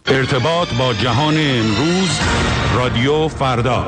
ارتباط با جهان امروز، رادیو فردا.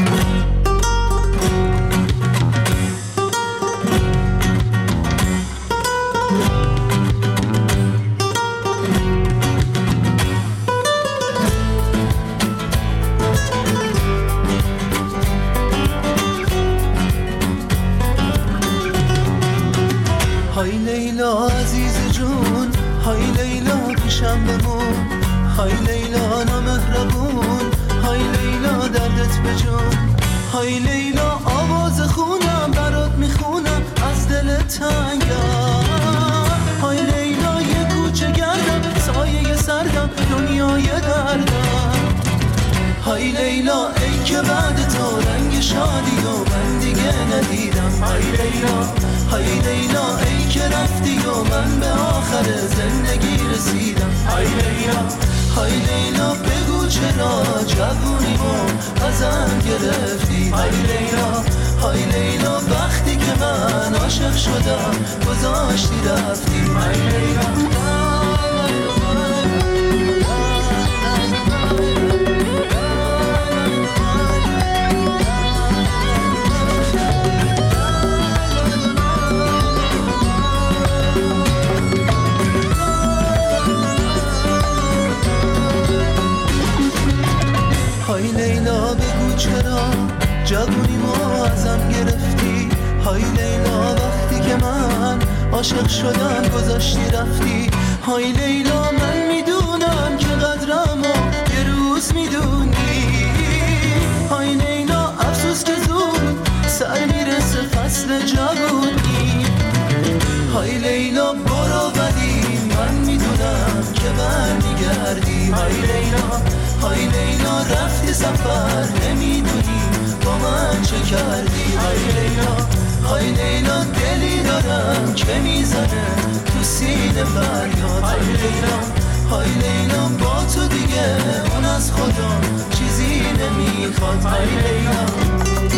های لیلا عزیز جون، های لیلا پیشم بمون، های لیلا نامهربون، های لیلا دردت بجون، های لیلا آواز خونم برات میخونم از دل تنگم، های لیلا یه کوچه گردم سایه سردم دنیای دردم، های لیلا ای که بعد تو رنگ شادی و من دیگه ندیدم، های لیلا های لیلا ای که رفتی و من به آخر زندگی رسیدم، های لیلا های لیلا بگو چرا جوونیمو ازم گرفتی، های لیلا های لیلا وقتی که من عاشق شدم گذاشتی رفتی، های لیلا. های لیلا بگو چرا جوونیمو ازم گرفتی، های لیلا وقتی که من عاشق شدم گذاشتی رفتی، های لیلا من میدونم که قدرمو یه روز میدونی، های لیلا افسوس که زود سر میرسه فصل جوونی، های لیلا برو ولی من میدونم که برمیگردی، های لیلا های لیلا رفتی سفر نمیدونی با من چه کردی، های لیلا های لیلا دلی دارم که میزنه تو سینه فریاد، های لیلا های لیلا با تو دیگه اون از خدا چیزی نمیخواد، های لیلا.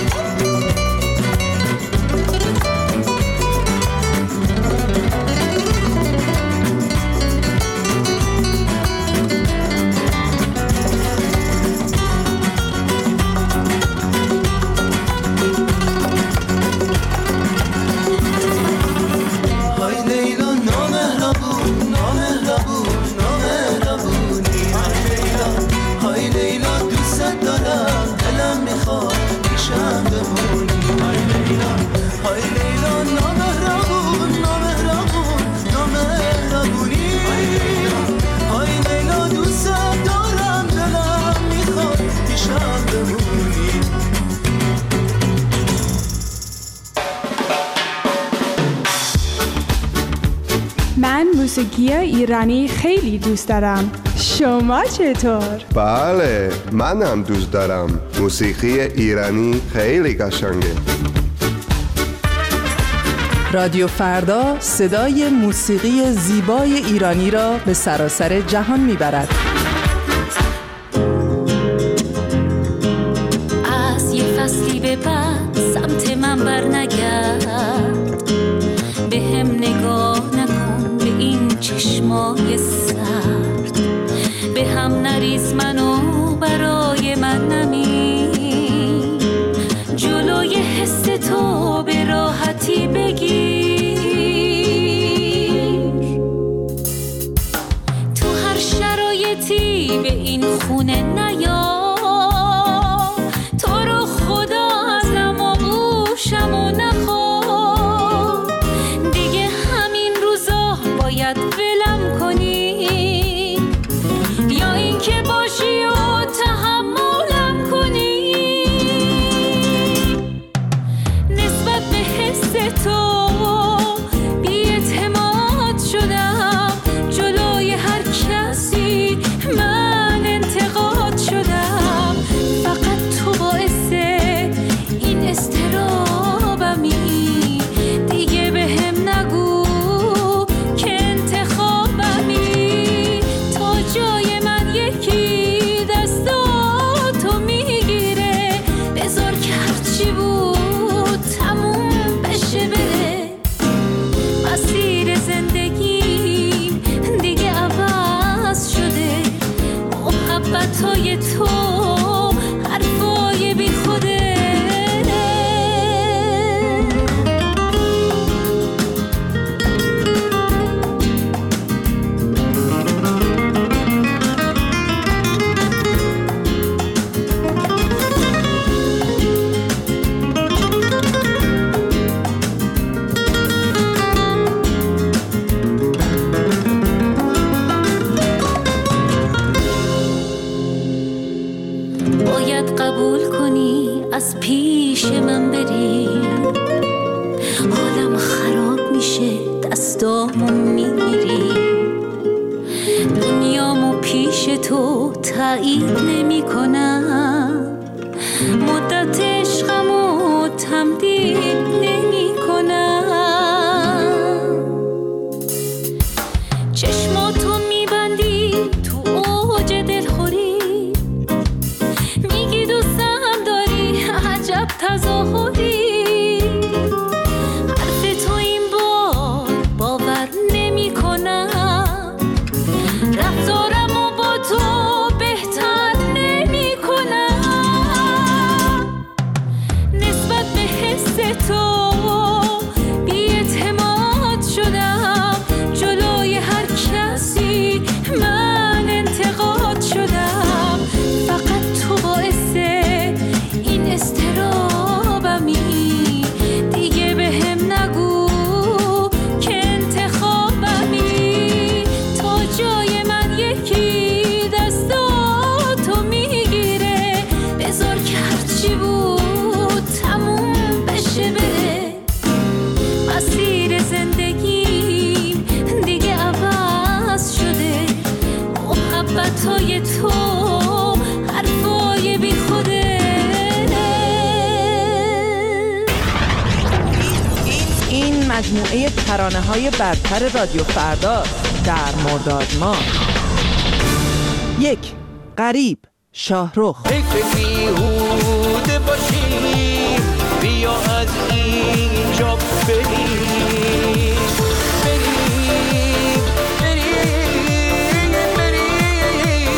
موسیقی ایرانی خیلی دوست دارم. شما چطور؟ بله، منم دوست دارم. موسیقی ایرانی خیلی قشنگه. رادیو فردا صدای موسیقی زیبای ایرانی را به سراسر جهان میبرد. از یه فصلی به بعد سمت من بر نگرد، به هم نگاه نکن به این چشمای سرد، به هم نریز منو برای من نمیر، جلوی حس تو به راحتی بگیر، تو هر شرایطی به این خونه نیا، تو رو خدا ازم و گوشم و نخوا، دیگه همین روزا باید ولم کنی، یا این که باشی و تحملم کنی، نسبت به حس تو بی‌اعتماد شدم، جلوی هر کسی من انتقاد محبتای تو حرفای بی خوده. قبول کنی از پیش من بری، حالم خراب میشه دستامو میگیری، دنیامو پیش تو تایید نمی کنم، مدت عشقمو تمدید نمی کنم. چشماتو میبندی تو اوج دلخوری، عجب تظاهری، حرف تو این بار باور نمی کنم، رفتارمو با تو بهتر نمی کنم. نسبت به حس تو بی اعتماد شدم، جلوی هر کسی من انتقاد شدم، فقط تو باعث این استرابمی، دیگه به هم نگو که انتخابمی، تا جای من یکی دستاتو میگیره، بذار که هرچی بود تموم بشه بره، مسیر زندگیم دیگه عوض شده، محبتای تو حرفای بی خوده. این مجموعه ترانه‌های برتر رادیو فردا در مرداد ماه. 1. غریب، شاهرخ. فکر بیهوده باشی، بیا از اینجا بریم، بریم، بریم، بریم.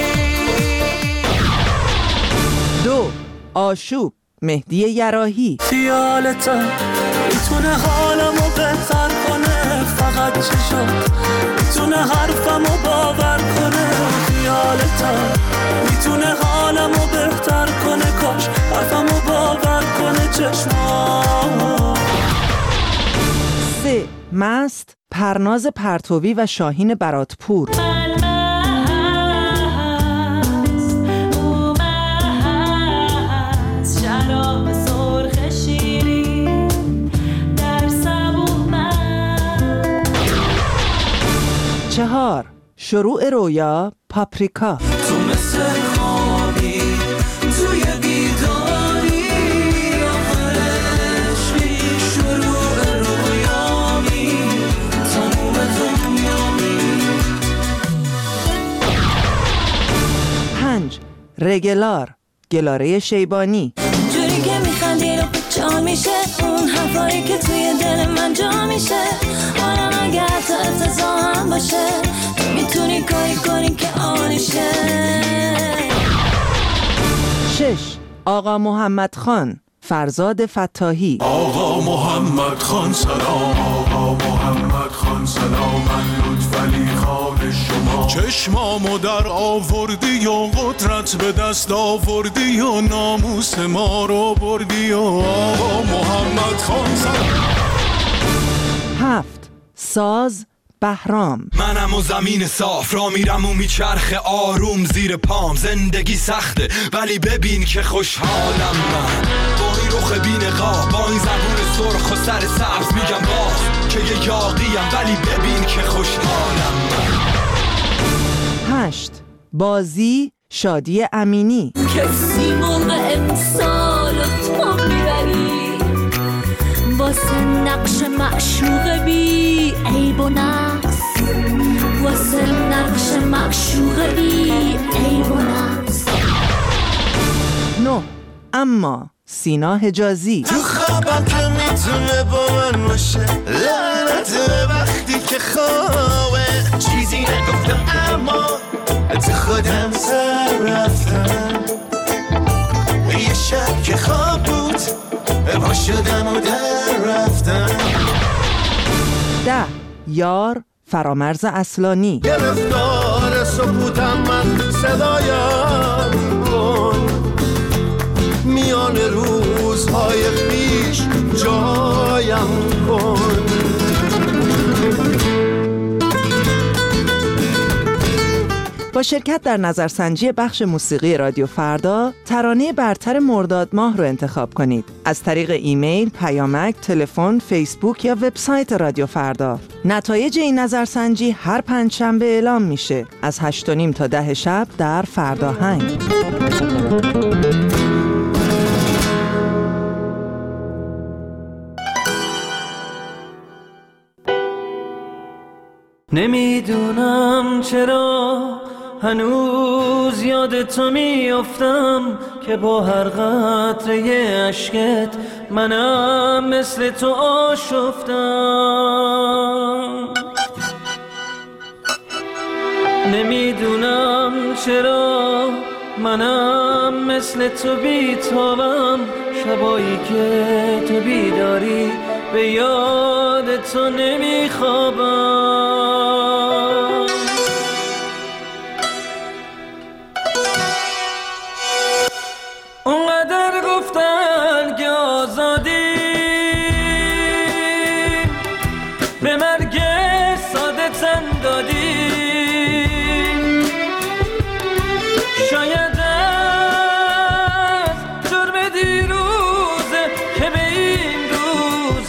2. آشوب، مهدی یراحی. خیالتم میتونه حالمو بهتر کنه، فقط چشات میتونه حرفمو باور کنه، خیالتم میتونه حالمو بهتر کنه، کاش حرفمو باور کنه چشمات. 3. مست، پرناز پرتوی و شاهین براتپور. چهار. شروع رویا، پاپریکا. تو مثل خوابی توی بیداری، آخرشی شروع رویامی، تموم دنیامی. 5. رگلار، گلاره شیبانی. جوری که میخندی رو جا میشه، اون حرفایی که توی دل من جا میشه، حالا اگه حتی افتضاح هم باشه، تو میتونی کاری کنی که آنیشه. 6. آقا محمد خان، فرزاد فتاحی. آقا محمد خان سلام، آقا محمد خان سلام، من لطفعلی خان شما، چشمامو در آوردی و قدرت به دست آوردی و ناموس ما رو بردی و آقا محمد خان سلام. 7. ساز، بهرام. منم و زمین صاف را میرم و میچرخه آروم زیر پام، زندگی سخته ولی ببین که خوشحالم من، با این رخ بی نقاب، با این زبون سرخ و سر سبز، میگم باز که یه یاقیم ولی ببین که خوشحالم من. 8. بازی، شادی امینی. کسی موقع امسال و تو میبری، واسه نقش معشوق بی عیب و نقص، واسه نقش معشوق بی عیب و نقص. 9. اما، سینا حجازی. تو خوابم که میتونه با من باشه، لعنت وقتی که خوابه، چیزی نگفتم اما از خودم سر رفتم یه شب که خواب بود پا شدم و در رفتم. 10. یار فرامرز اصلانی. گرفتار سکوتم من صدایم کن میان روزهای پیش جایم کن. با شرکت در نظرسنجی بخش موسیقی رادیو فردا ترانه برتر مرداد ماه رو انتخاب کنید. از طریق ایمیل، پیامک، تلفن، فیسبوک یا وبسایت رادیو فردا. نتایج این نظرسنجی هر پنجشنبه اعلام میشه از 8:30 تا 10 شب در فرداهنگ. نمیدونم چرا هنوز یاد تو میافتم که با هر قطره اشکت منم مثل تو آشفتم. نمیدونم چرا منم مثل تو بیتابم شبایی که تو بیداری به یاد تو نمیخوابم. اونقدر گفتن که آزادی به مرگ ساده تن دادی شاید از جرم دیروزه که به این روز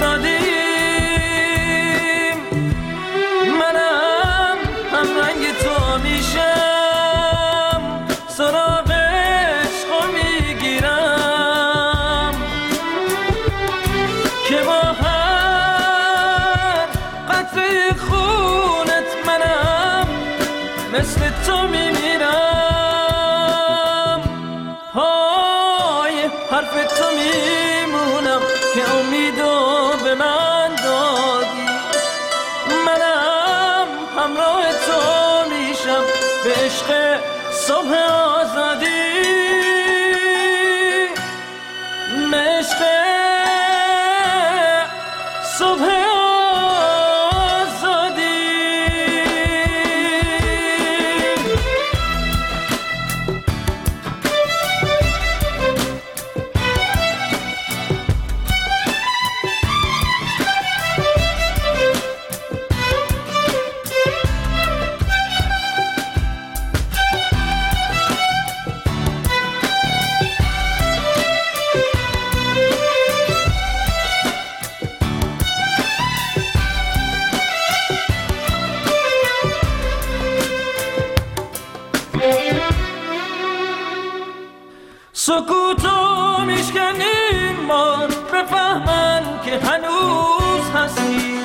افتادیم. منم هم رنگ تو میشم سراغ عشقو میگیرم که با هر قطره خونت منم مثل تو میمیرم. های حرف تو میمونم که امیدو به من دادی. منم همراه تو میشم به عشق صبح آزادی. به عشق صبح آزادی. سکوتو میشکنیم ما بفهمن که هنوز هستی.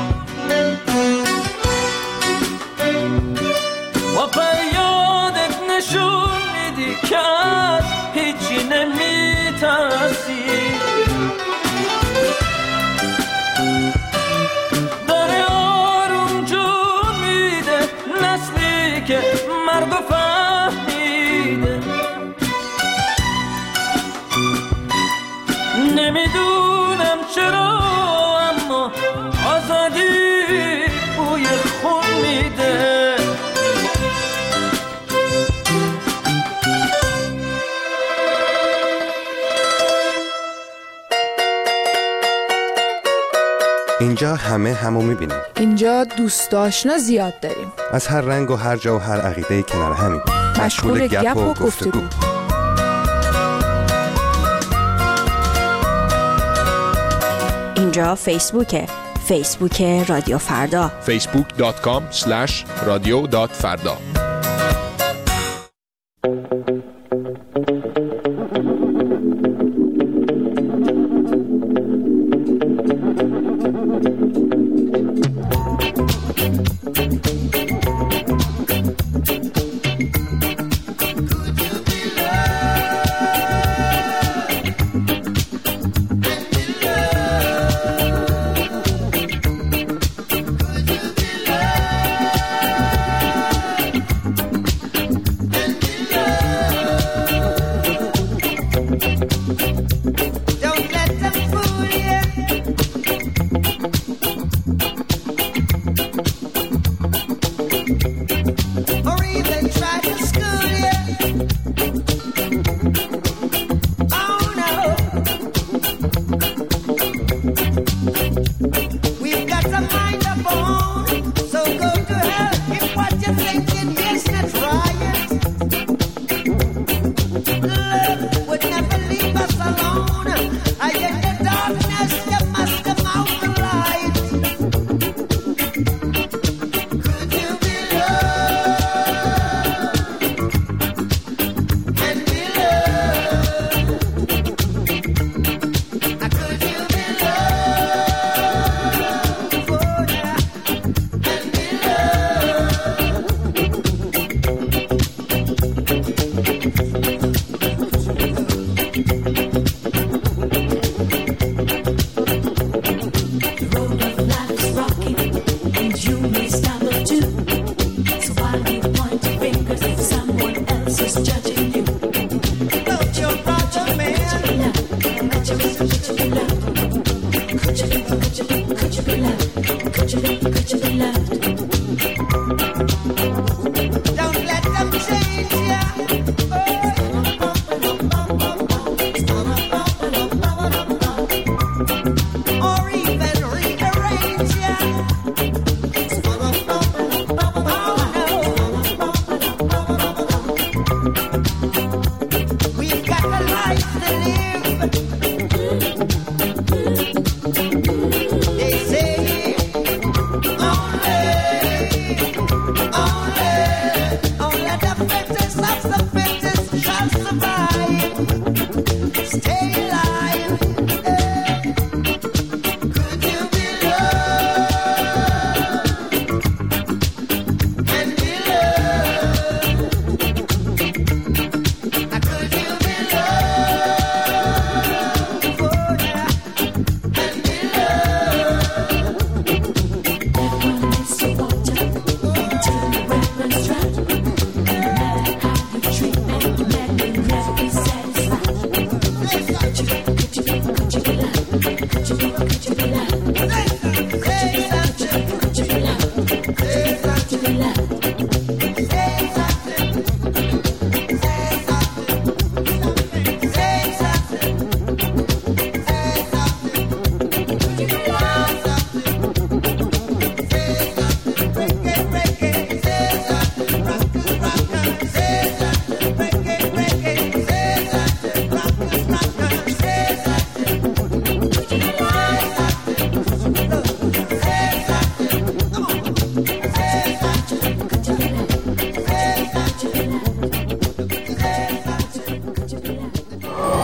با فریادت نشون میدی که از هیچی نمیترسی. داره آروم جون میده نسلی که مرگ و فهمیده. نمیدونم چرا اما آزادی بوی خون میده. اینجا همه همو میبینیم. اینجا دوست آشنا زیاد داریم. از هر رنگ و هر جا و هر عقیده کنار همیم. مشغول گپ و گفتگو. اینجا فیسبوک رادیو فردا. facebook.com/radio.farda.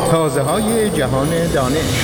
تازه‌های جهان دانش.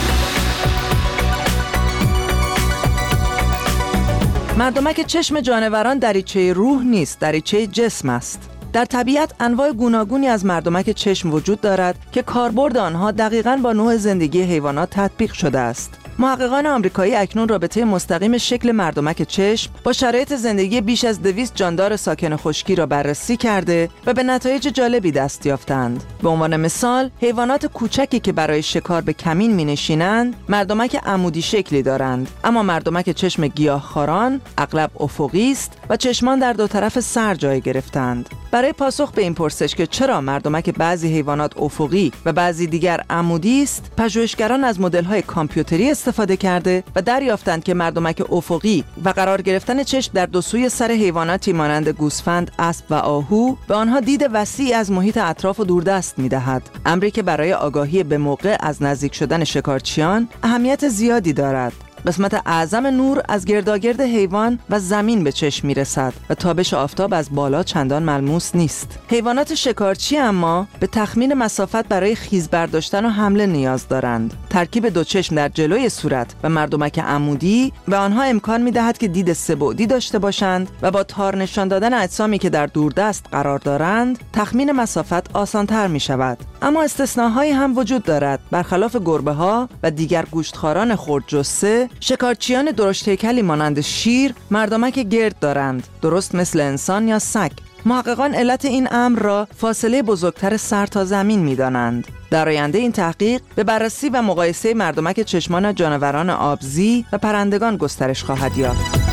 مردمک چشم جانوران دریچه روح نیست، دریچه جسم است. در طبیعت انواع گوناگونی از مردمک چشم وجود دارد که کاربرد آنها دقیقاً با نوع زندگی حیوانات تطبیق شده است. محققان آمریکایی اکنون رابطه مستقیم شکل مردمک چشم با شرایط زندگی بیش از 200 جاندار ساکن خشکی را بررسی کرده و به نتایج جالبی دست یافتند. به عنوان مثال، حیوانات کوچکی که برای شکار به کمین می‌نشینند، مردمک عمودی شکلی دارند، اما مردمک چشم گیاهخواران اغلب افقی است و چشمان در دو طرف سر جای گرفتند. برای پاسخ به این پرسش که چرا مردمک بعضی حیوانات افقی و بعضی دیگر عمودی است، پژوهشگران از مدل‌های کامپیوتری استفاده کرده و دریافتند که مردمک افقی و قرار گرفتن چشم در دو سوی سر حیواناتی مانند گوسفند، اسب و آهو به آنها دید وسیع از محیط اطراف و دوردست می‌دهد. امری که برای آگاهی به موقع از نزدیک شدن شکارچیان اهمیت زیادی دارد. قسمت اعظم نور از گرداگرد حیوان و زمین به چشم میرسد و تابش آفتاب از بالا چندان ملموس نیست. حیوانات شکارچی اما به تخمین مسافت برای خیز برداشتن و حمله نیاز دارند. ترکیب دو چشم در جلوی صورت و مردمک عمودی به آنها امکان میدهد که دید سه‌بعدی داشته باشند و با تار نشان دادن اجسامی که در دوردست قرار دارند، تخمین مسافت آسان‌تر میشود. اما استثناهایی هم وجود دارد. برخلاف گربه‌ها و دیگر گوشتخواران خردجثه، شکارچیان درشت هیکلی مانند شیر مردمک گرد دارند، درست مثل انسان یا سگ. محققان علت این امر را فاصله بزرگتر سر تا زمین می‌دانند. در آینده این تحقیق به بررسی و مقایسه مردمک چشمان جانوران آبزی و پرندگان گسترش خواهد یافت.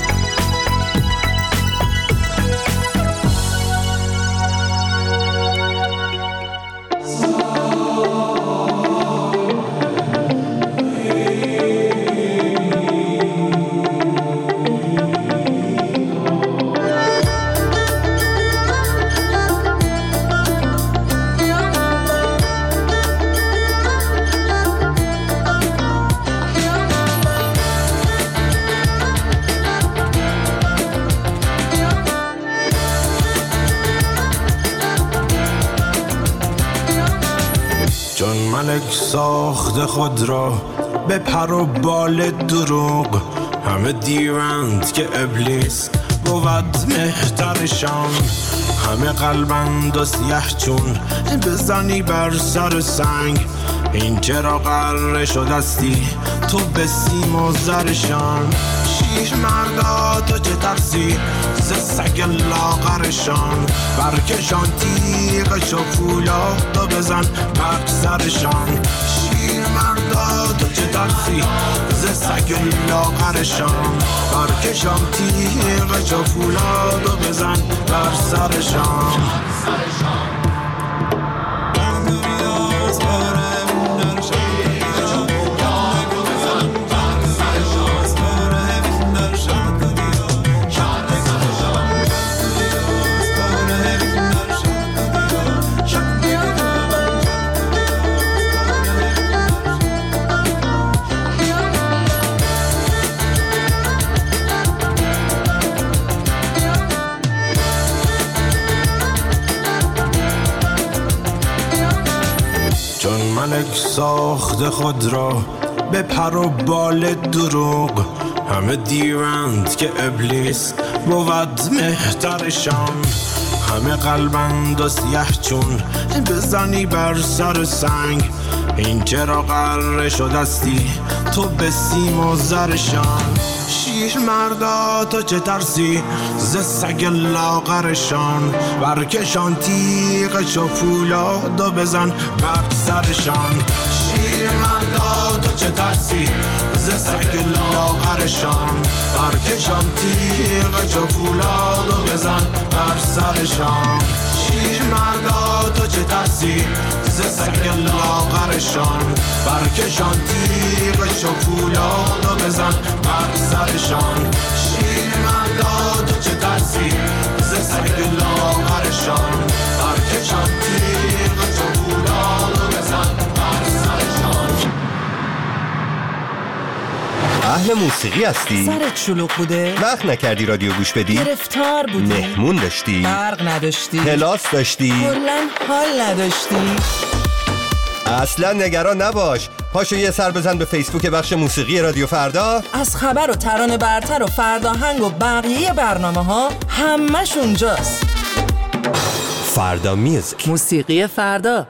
چون ملک ساخت خود را به پر و بال دروغ، همه دیوند که ابلیس بود مهترشان. همه قلبند و سیه چون بزنی بر سر سنگ، این چرا قرار شدستی تو به سیم و زرشان. شیر مردا تو چه ترسی ز سگ لاغرشان، برکشان تیغش و فولاد و بزن بر سرشان. شیر مردا تو چه ترسی ز سگ لاغرشان، برکشان تیغش و فولاد و بزن بر سرشان. ملک ساخت خود را به پر و بال دروغ، همه دیوند که ابلیس بود مهترشان. همه قلبند و سیه چون بزنی بر سر سنگ، این چرا قرار شدستی تو به سیم و زرشان. شیر مردا تو چه ترسی ز سگ لاغرشان، برکشان تیغش و فولاد و بزن بر سرشان. شیر مردا تو چه ترسی ز سگ لاغرشان، برکشان تیغش و فولاد و بزن بر سرشان. شیر مردا تو چه ترسی ز سگ لاغرشان، برکشان تیغش و فولاد و بزن بر سرشان. شیر مردا تو چه ترسی ز سگ لاغرشان، برکشان تیغش و فولاد و بزن بر سرشان. اهل موسیقی هستی؟ سرت شلوغ بوده؟ وقت نکردی رادیو گوش بدی؟ گرفتار بودی؟ مهمون داشتی؟ برق نداشتی؟ کلاس داشتی؟ کلاً حال نداشتی؟ اصلا نگران نباش. پاشو یه سر بزن به فیسبوک بخش موسیقی رادیو فردا. از خبر و ترانه برتر و فرداهنگ و بقیه برنامه ها همش اونجاست. فردا میوزیک، موسیقی فردا.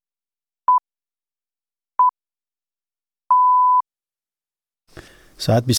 ساعت